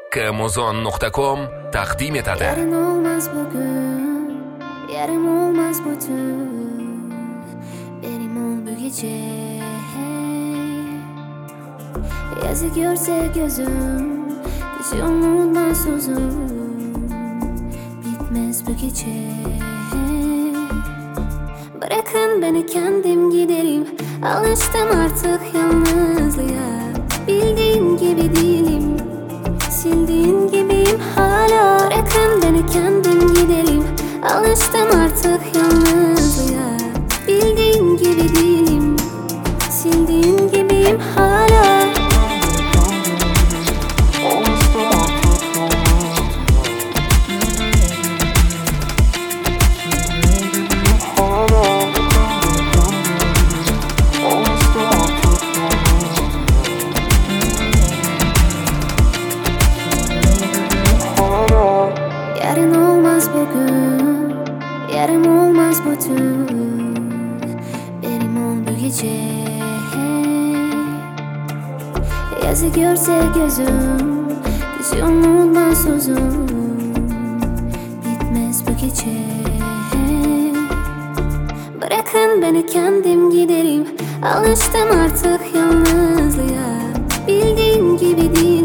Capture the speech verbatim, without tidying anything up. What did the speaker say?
kmozon nokta com taqdim etadi. Yarın olmaz bugün, yarın olmaz bütün, benim ol bu gece. Yazı görse gözüm, hiç umulmaz uzun, bitmez bu gece. Bırakın beni kendim giderim, alıştım artık yalnızlığa. Bildiğin gibi değilim, sildiğin gibiyim hala. Bırakın beni kendim giderim, alıştım artık yalnızlığa. Bildiğin gibi değilim, sildiğin gibiyim hala. Yarın olmaz bugün, yarın olmaz bütün, benim ol bu gece. Yazı görse gözüm, hiç umulmaz uzun, bitmez bu gece. Bırakın beni kendim giderim, alıştım artık yalnızlığa. Bildiğin gibi değil.